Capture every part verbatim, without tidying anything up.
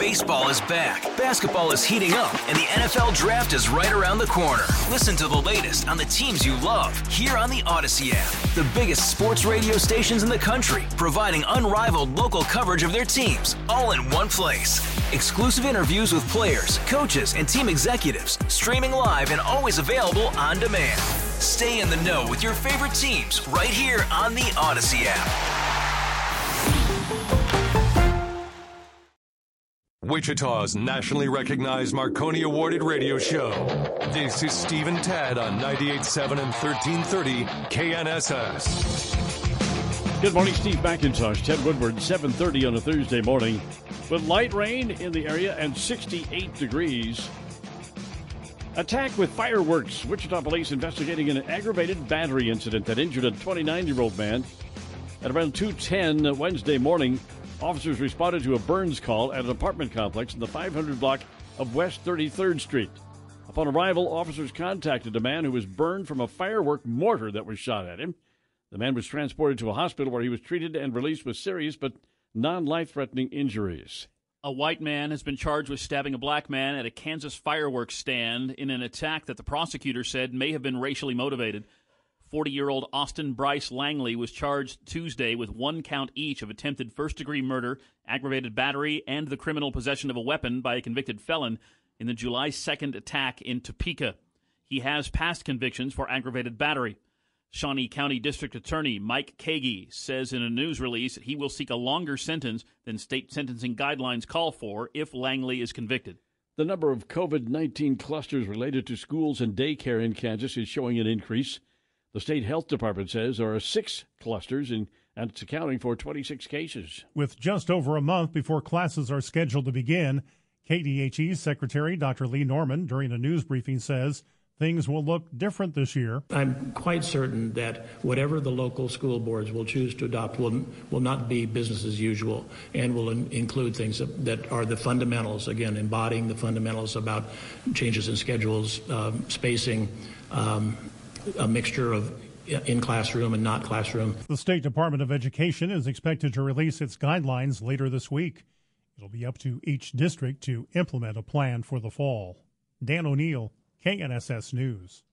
Baseball is back, basketball is heating up, and the N F L Draft is right around the corner. Listen to the latest on the teams you love here on the Odyssey app. The biggest sports radio stations in the country, providing unrivaled local coverage of their teams, all in one place. Exclusive interviews with players, coaches, and team executives, streaming live and always available on demand. Stay in the know with your favorite teams right here on the Odyssey app. Wichita's nationally recognized Marconi Awarded radio show. This is Steve and Tad on ninety-eight point seven and thirteen thirty K N S S. Good morning, Steve McIntosh, Ted Woodward, seven thirty on a Thursday morning. With light rain in the area and sixty-eight degrees. Attack with fireworks. Wichita police investigating an aggravated battery incident that injured a twenty-nine-year-old man. At around two ten Wednesday morning, officers responded to a Burns call at an apartment complex in the five hundred block of West thirty-third Street. Upon arrival, officers contacted a man who was burned from a firework mortar that was shot at him. The man was transported to a hospital where he was treated and released with serious but non-life-threatening injuries. A white man has been charged with stabbing a black man at a Kansas fireworks stand in an attack that the prosecutor said may have been racially motivated. forty-year-old Austin Bryce Langley was charged Tuesday with one count each of attempted first-degree murder, aggravated battery, and the criminal possession of a weapon by a convicted felon in the July second attack in Topeka. He has past convictions for aggravated battery. Shawnee County District Attorney Mike Kagi says in a news release that he will seek a longer sentence than state sentencing guidelines call for if Langley is convicted. The number of covid nineteen clusters related to schools and daycare in Kansas is showing an increase. The state health department says there are six clusters, in, and it's accounting for twenty-six cases. With just over a month before classes are scheduled to begin, K D H E's Secretary Doctor Lee Norman, during a news briefing, says things will look different this year. I'm quite certain that whatever the local school boards will choose to adopt will, will not be business as usual and will in, include things that, that are the fundamentals, again, embodying the fundamentals about changes in schedules, um, spacing, um, a mixture of in classroom and not classroom. The State Department of Education is expected to release its guidelines later this week. It'll be up to each district to implement a plan for the fall. Dan O'Neill, K N S S News.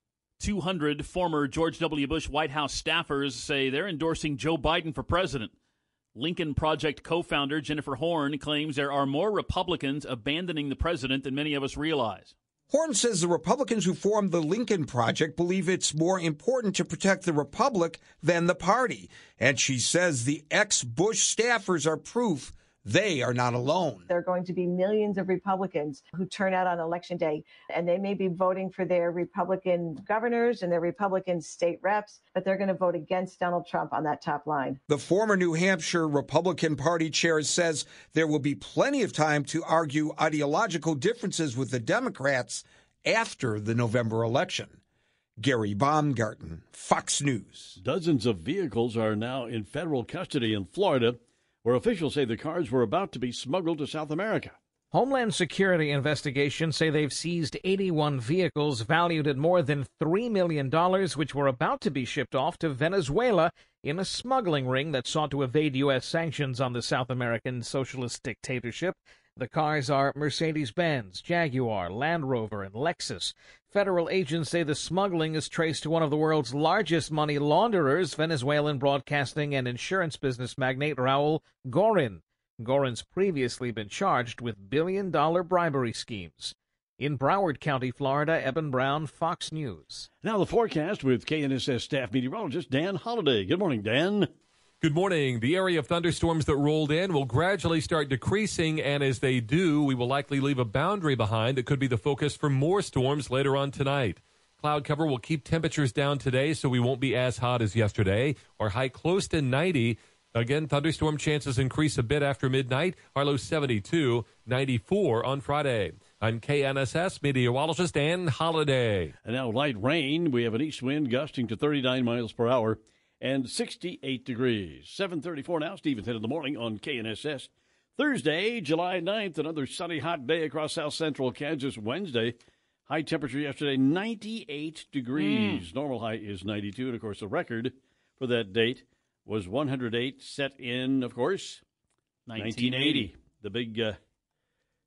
two hundred former George W. Bush White House staffers say they're endorsing Joe Biden for president. Lincoln Project co-founder Jennifer Horn claims there are more Republicans abandoning the president than many of us realize. Horn says the Republicans who formed the Lincoln Project believe it's more important to protect the republic than the party. And she says the ex-Bush staffers are proof they are not alone. There are going to be millions of Republicans who turn out on Election Day, and they may be voting for their Republican governors and their Republican state reps, but they're going to vote against Donald Trump on that top line. The former New Hampshire Republican Party chair says there will be plenty of time to argue ideological differences with the Democrats after the November election. Gary Baumgarten, Fox News. Dozens of vehicles are now in federal custody in Florida, where officials say the cars were about to be smuggled to South America. Homeland Security investigations say they've seized eighty-one vehicles valued at more than three million dollars, which were about to be shipped off to Venezuela in a smuggling ring that sought to evade U S sanctions on the South American socialist dictatorship. The cars are Mercedes-Benz, Jaguar, Land Rover, and Lexus. Federal agents say the smuggling is traced to one of the world's largest money launderers, Venezuelan broadcasting and insurance business magnate Raul Gorin. Gorin's previously been charged with billion-dollar bribery schemes. In Broward County, Florida, Eben Brown, Fox News. Now the forecast with K N S S staff meteorologist Dan Holliday. Good morning, Dan. Good morning. The area of thunderstorms that rolled in will gradually start decreasing, and as they do, we will likely leave a boundary behind that could be the focus for more storms later on tonight. Cloud cover will keep temperatures down today, so we won't be as hot as yesterday. Our high close to ninety. Again, thunderstorm chances increase a bit after midnight. Our low seventy-two, ninety-four on Friday. I'm K N S S meteorologist Dan Holliday. And now light rain. We have an east wind gusting to thirty-nine miles per hour. And sixty-eight degrees. seven thirty-four now. Steve and Ted in the morning on K N S S. Thursday, July ninth, another sunny, hot day across south central Kansas. Wednesday, high temperature yesterday, ninety-eight degrees. Mm. Normal high is ninety-two. And, of course, the record for that date was one hundred eight, set in, of course, nineteen eighty. The big uh,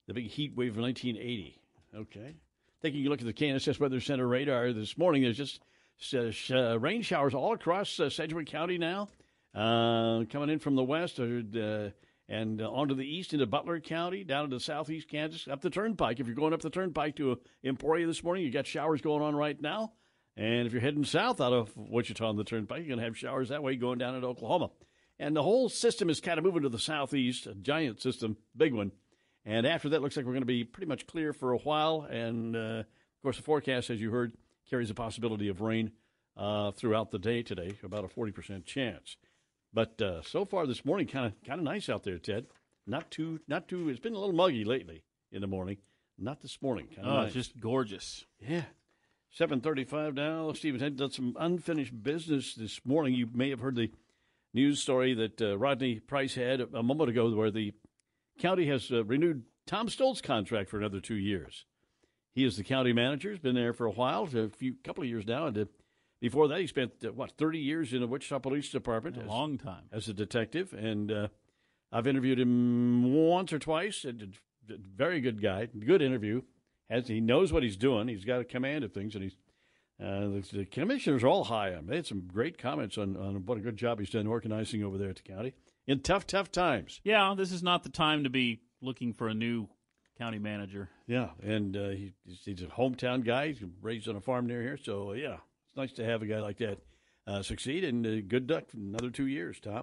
the big heat wave of nineteen eighty. Okay. Taking a look at the K N S S Weather Center radar this morning, there's just uh, sh- uh, rain showers all across uh, Sedgwick County now, uh, coming in from the west uh, and uh, onto the east into Butler County, down into southeast Kansas, up the Turnpike. If you're going up the Turnpike to uh, Emporia this morning, you got showers going on right now. And if you're heading south out of Wichita on the Turnpike, you're going to have showers that way going down into Oklahoma. And the whole system is kind of moving to the southeast, a giant system, big one. And after that, looks like we're going to be pretty much clear for a while. And, uh, of course, the forecast, as you heard, carries a possibility of rain uh, throughout the day today, about a forty percent chance. But uh, so far this morning, kind of kind of nice out there, Ted. Not too, not too, it's been a little muggy lately in the morning. Not this morning. Kind of oh, nice. Just gorgeous. Yeah. seven thirty-five now. Stephen had done some unfinished business this morning. You may have heard the news story that uh, Rodney Price had a moment ago where the county has uh, renewed Tom Stoltz's contract for another two years. He is the county manager. He's been there for a while, a few couple of years now. And uh, before that, he spent, uh, what, thirty years in the Wichita Police Department. A as, long time. As a detective. And uh, I've interviewed him once or twice. A very good guy. Good interview. Has, he knows what he's doing. He's got a command of things, and he's Uh, the, the commissioners are all high on him. They had some great comments on, on what a good job he's done organizing over there at the county in tough, tough times. Yeah, this is not the time to be looking for a new county manager. Yeah, and uh, he, he's a hometown guy. He's raised on a farm near here. So, uh, yeah, it's nice to have a guy like that uh, succeed. And uh, good luck for another two years, Tom.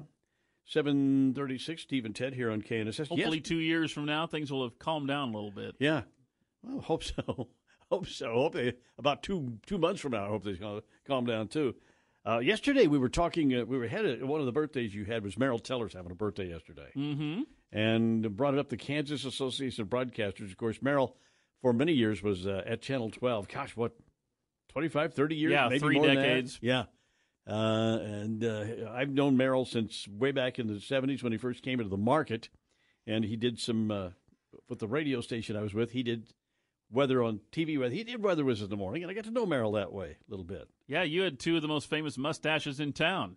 seven thirty-six, Steve and Ted here on K N S S. Hopefully yes. two years from now, things will have calmed down a little bit. Yeah, well, hope so. Hope so. Hope they about two two months from now. I hope they calm down too. Uh, yesterday we were talking. Uh, we were headed. One of the birthdays you had was Merrill Teller's having a birthday yesterday, mm-hmm. and brought it up the Kansas Association of Broadcasters. Of course, Merrill for many years was uh, at Channel twelve. Gosh, what twenty-five, thirty years? Yeah, maybe three more decades. Than that. Yeah, uh, and uh, I've known Merrill since way back in the seventies when he first came into the market, and he did some uh, with the radio station I was with. He did. Weather on T V. Weather. He did Weather Whiz in the morning, and I got to know Merrill that way a little bit. Yeah, you had two of the most famous mustaches in town.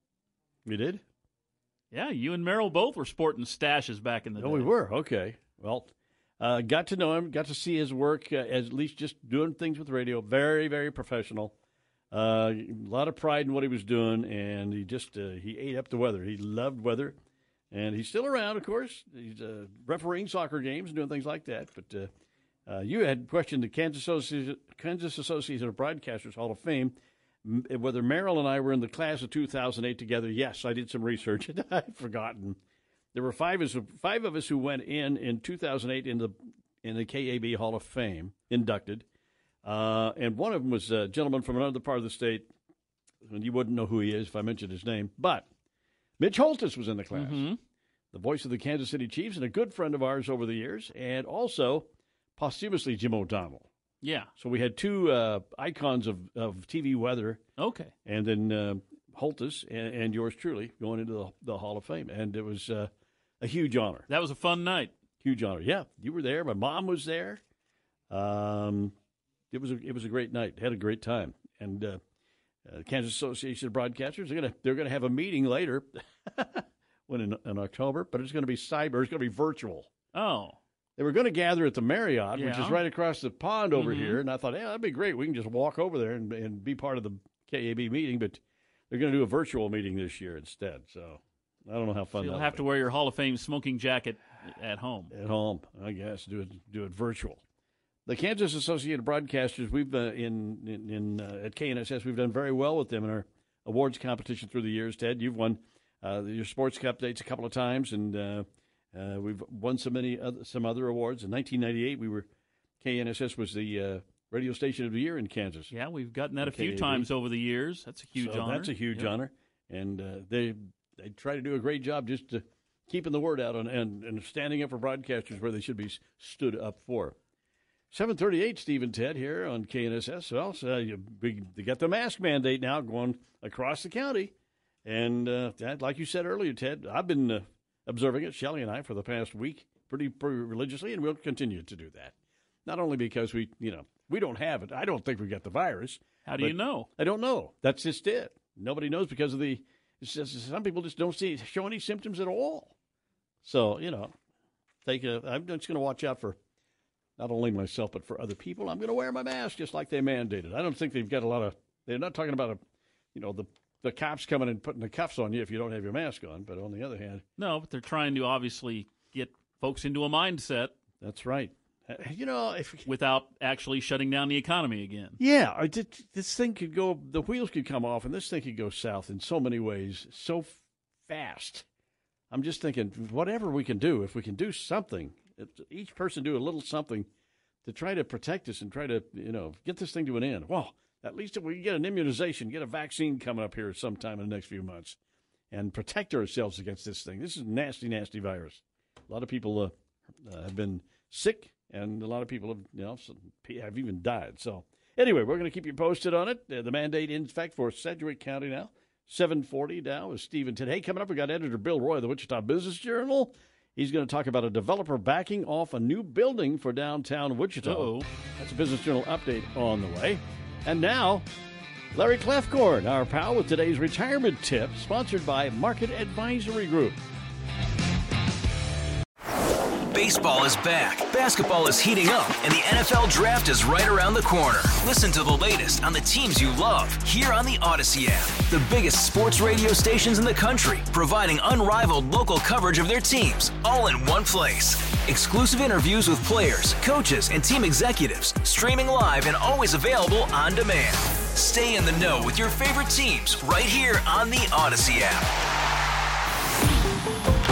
You did? Yeah, you and Merrill both were sporting stashes back in the oh, day. Oh, we were? Okay. Well, uh, got to know him, got to see his work, uh, as at least just doing things with radio. Very, very professional. Uh, a lot of pride in what he was doing, and he just uh, he ate up the weather. He loved weather, and he's still around, of course. He's uh, refereeing soccer games and doing things like that, but... Uh, Uh, you had questioned the Kansas Association, Kansas Association of Broadcasters Hall of Fame, m- whether Merrill and I were in the class of two thousand eight together. Yes, I did some research, and I'd forgotten. There were five of us, five of us who went in in two thousand eight in the in the K A B Hall of Fame, inducted, uh, and one of them was a gentleman from another part of the state, and you wouldn't know who he is if I mentioned his name, but Mitch Holtis was in the class, mm-hmm. the voice of the Kansas City Chiefs, and a good friend of ours over the years, and also posthumously Jim O'Donnell. Yeah. So we had two uh, icons of, of T V weather. Okay. And then uh, Holtis and, and yours truly going into the, the Hall of Fame. And it was uh, a huge honor. That was a fun night. Huge honor. Yeah, you were there. My mom was there. Um, it was a, it was a great night. Had a great time. And uh, uh, Kansas Association of Broadcasters, they're gonna they're gonna have a meeting later, when in, in October, but it's going to be cyber. It's going to be virtual. Oh. They were going to gather at the Marriott, yeah. which is right across the pond over mm-hmm. here. And I thought, yeah, that'd be great. We can just walk over there and, and be part of the K A B meeting. But they're going to do a virtual meeting this year instead. So I don't know how fun so you'll that'll have be. to wear your Hall of Fame smoking jacket at home. At home, I guess. Do it, do it virtual. The Kansas Associated Broadcasters, we've uh, in in, in uh, at K N S S, we've done very well with them in our awards competition through the years. Ted, you've won uh, your sports cup dates a couple of times, and uh, uh, we've won so many other, some other awards. In nineteen ninety-eight, we were K N S S was the uh, radio station of the year in Kansas. Yeah, we've gotten that a few K A B. times over the years. That's a huge so honor. That's a huge yeah. honor, and uh, they they try to do a great job just to keeping the word out on, and, and standing up for broadcasters where they should be stood up for. seven thirty-eight, Steve and Ted here on K N S S. Well, so you, we, they got the mask mandate now going across the county. And uh, that, like you said earlier, Ted, I've been uh, observing it, Shelley and I, for the past week pretty, pretty religiously, and we'll continue to do that. Not only because we, you know, we don't have it. I don't think we got the virus. How do you know? I don't know. That's just it. Nobody knows because of the, it's just, some people just don't see show any symptoms at all. So, you know, take a, I'm just going to watch out for not only myself but for other people. I'm going to wear my mask just like they mandated. I don't think they've got a lot of. They're not talking about a, you know, the the cops coming and putting the cuffs on you if you don't have your mask on. But on the other hand, no, but they're trying to obviously get folks into a mindset. That's right. You know, if without actually shutting down the economy again. Yeah, I did, this thing could go. The wheels could come off, and this thing could go south in so many ways, so fast. I'm just thinking, whatever we can do, if we can do something, each person do a little something to try to protect us and try to, you know, get this thing to an end. Well, at least if we can get an immunization, get a vaccine coming up here sometime in the next few months, and protect ourselves against this thing. This is a nasty, nasty virus. A lot of people uh, uh, have been sick. And a lot of people have, you know, have even died. So, anyway, we're going to keep you posted on it. Uh, the mandate in effect for Sedgwick County now. seven forty now with Stephen Tidd. Hey, coming up, we got editor Bill Roy of the Wichita Business Journal. He's going to talk about a developer backing off a new building for downtown Wichita. Uh-oh. That's a Business Journal update on the way. And now, Larry Clefcorn, our pal, with today's retirement tip, sponsored by Market Advisory Group. Baseball is back, basketball is heating up, and the N F L Draft is right around the corner. Listen to the latest on the teams you love here on the Odyssey app. The biggest sports radio stations in the country, providing unrivaled local coverage of their teams, all in one place. Exclusive interviews with players, coaches, and team executives, streaming live and always available on demand. Stay in the know with your favorite teams right here on the Odyssey app.